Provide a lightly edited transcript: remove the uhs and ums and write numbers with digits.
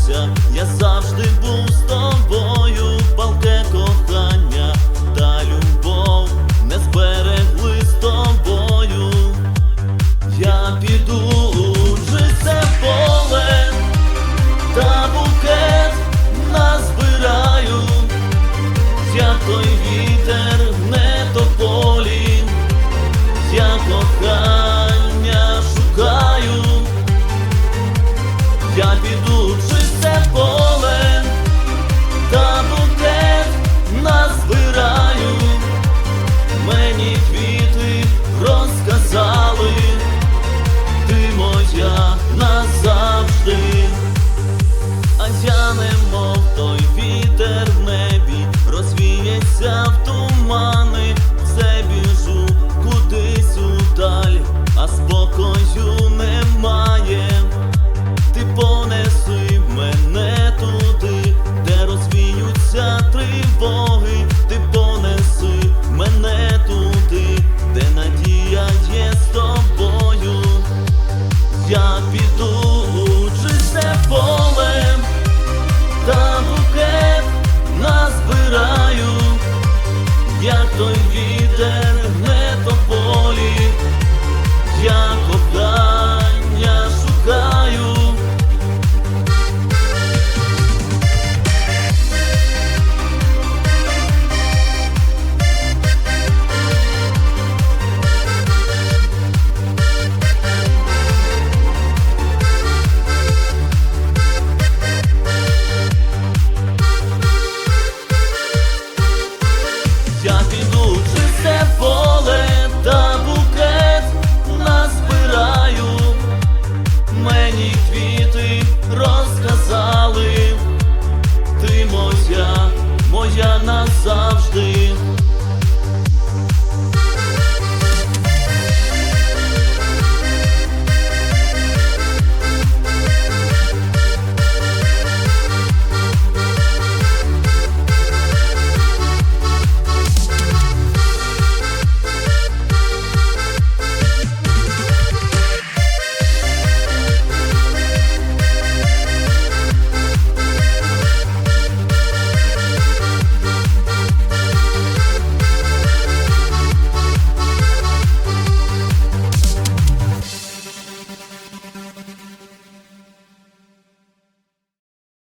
забудься, я завжди був з тобою. Палке кохання та любов не зберегли з тобою. Я піду у чисте поле та букет назбираю. Я той вітер не тополі, я кохання шукаю. Я піду в чисте поле та букет назбираю. Мені квіти розказали, ти моя назавжди. А я немов той вітер в небі, розвіється в тумани. Все біжу кудись удаль, а